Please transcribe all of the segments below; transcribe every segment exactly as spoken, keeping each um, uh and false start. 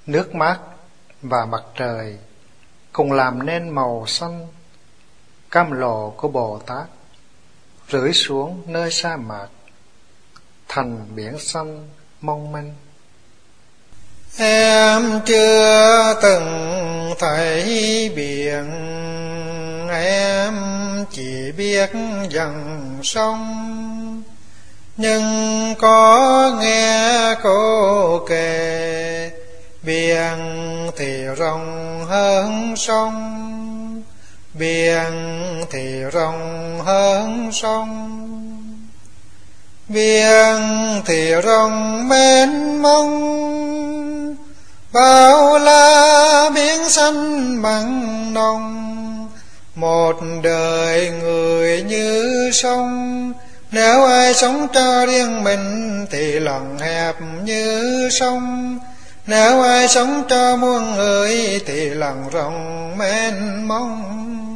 Nước mát và mặt trời cùng làm nên màu xanh cam lồ của Bồ Tát, rưỡi xuống nơi sa mạc thành biển xanh mong manh. Em chưa từng thấy biển, em chỉ biết dòng sông, nhưng có nghe cô kể biển thì rộng hơn sông, biển thì rộng hơn sông, biển thì rộng mênh mông, bao la biển xanh mặn nồng. Một đời người như sông, nếu ai sống cho riêng mình thì lòng hẹp như sông, nếu ai sống cho muôn người thì lòng rộng mênh mông.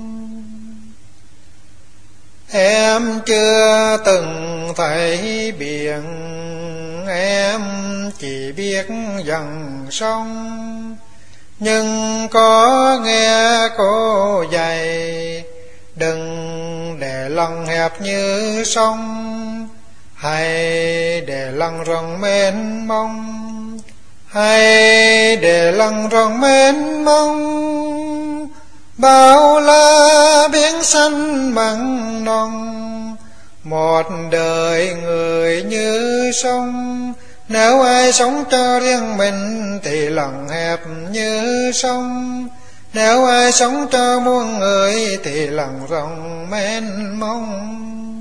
Em chưa từng thấy biển, em chỉ biết dòng sông, nhưng có nghe cô dạy đừng để lòng hẹp như sông, hay để lòng rộng mênh mông, hay để lòng rộng mênh mông, bao la biển xanh mặn nồng. Một đời người như sông, nếu ai sống cho riêng mình thì lòng hẹp như sông, nếu ai sống cho muôn người thì lòng rộng mênh mông.